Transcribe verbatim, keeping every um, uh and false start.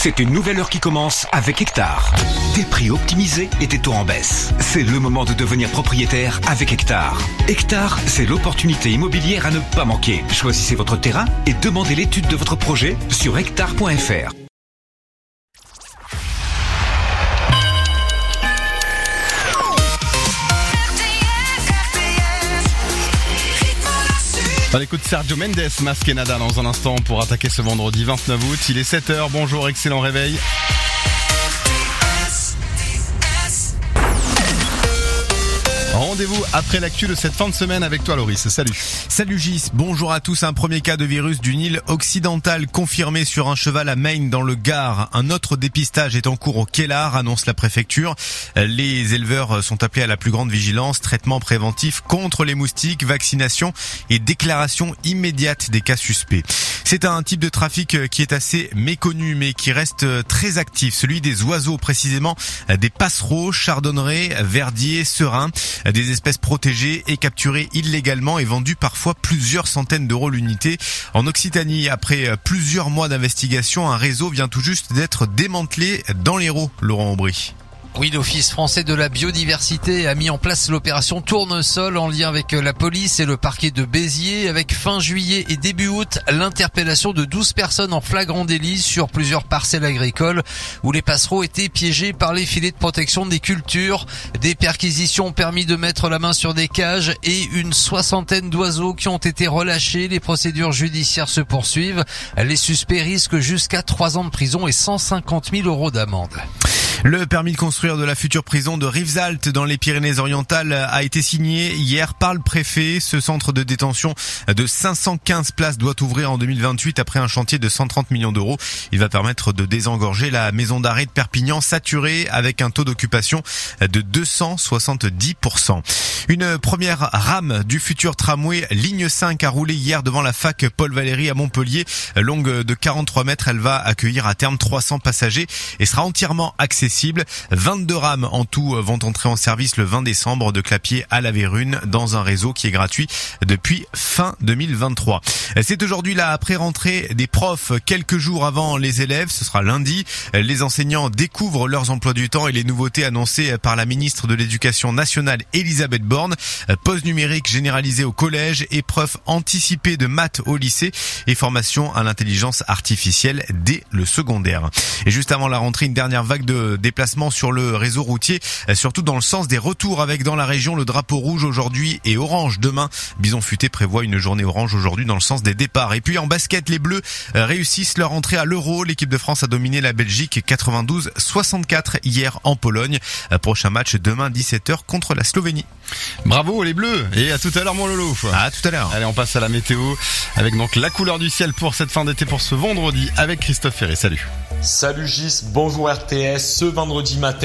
C'est une nouvelle heure qui commence avec Hectare. Des prix optimisés et des taux en baisse. C'est le moment de devenir propriétaire avec Hectare. Hectare, c'est l'opportunité immobilière à ne pas manquer. Choisissez votre terrain et demandez l'étude de votre projet sur hectare point f r. On écoute Sergio Mendes, Masqué Nada dans un instant pour attaquer ce vendredi vingt-neuf août. Il est sept heures, bonjour, excellent réveil. Rendez-vous après l'actu de cette fin de semaine avec toi Loris, salut. Salut Gis, bonjour à tous. Un premier cas de virus du Nil occidental confirmé sur un cheval à Maine dans le Gard. Un autre dépistage est en cours au Kellar, annonce la préfecture. Les éleveurs sont appelés à la plus grande vigilance, traitement préventif contre les moustiques, vaccination et déclaration immédiate des cas suspects. C'est un type de trafic qui est assez méconnu mais qui reste très actif, celui des oiseaux, précisément des passereaux, chardonnerets, verdiers, serins. Des espèces protégées et capturées illégalement et vendues parfois plusieurs centaines d'euros l'unité. En Occitanie, après plusieurs mois d'investigation, un réseau vient tout juste d'être démantelé dans l'Hérault. Laurent Aubry. Oui, l'Office français de la biodiversité a mis en place l'opération Tournesol en lien avec la police et le parquet de Béziers, avec fin juillet et début août l'interpellation de douze personnes en flagrant délit sur plusieurs parcelles agricoles où les passereaux étaient piégés par les filets de protection des cultures. Des perquisitions ont permis de mettre la main sur des cages et une soixantaine d'oiseaux qui ont été relâchés. Les procédures judiciaires se poursuivent. Les suspects risquent jusqu'à trois ans de prison et cent cinquante mille euros d'amende. Le permis de construire de la future prison de Rivesaltes dans les Pyrénées-Orientales a été signé hier par le préfet. Ce centre de détention de cinq cent quinze places doit ouvrir en deux mille vingt-huit après un chantier de cent trente millions d'euros. Il va permettre de désengorger la maison d'arrêt de Perpignan saturée avec un taux d'occupation de deux cent soixante-dix pour cent. Une première rame du futur tramway ligne cinq a roulé hier devant la fac Paul Valéry à Montpellier. Longue de quarante-trois mètres, elle va accueillir à terme trois cents passagers et sera entièrement accessible. vingt-deux rames en tout vont entrer en service le vingt décembre de Clapier à La Vérune dans un réseau qui est gratuit depuis fin deux mille vingt-trois. C'est aujourd'hui la pré-rentrée des profs, quelques jours avant les élèves, ce sera lundi. Les enseignants découvrent leurs emplois du temps et les nouveautés annoncées par la ministre de l'Éducation nationale Elisabeth Borne. Pause numérique généralisée au collège, épreuves anticipées de maths au lycée et formation à l'intelligence artificielle dès le secondaire. Et juste avant la rentrée, une dernière vague de déplacements sur le réseau routier, surtout dans le sens des retours avec dans la région le drapeau rouge aujourd'hui et orange demain. Bison Futé prévoit une journée orange aujourd'hui dans le sens des départs. Et puis en basket, les Bleus réussissent leur entrée à l'Euro. L'équipe de France a dominé la Belgique quatre-vingt-douze à soixante-quatre hier en Pologne. Prochain match demain dix-sept heures contre la Slovénie. Bravo les Bleus et à tout à l'heure mon Lolo. À tout à l'heure. Allez, on passe à la météo avec donc la couleur du ciel pour cette fin d'été pour ce vendredi avec Christophe Ferré. Salut. Salut Gis, bonjour R T S. Ce vendredi matin,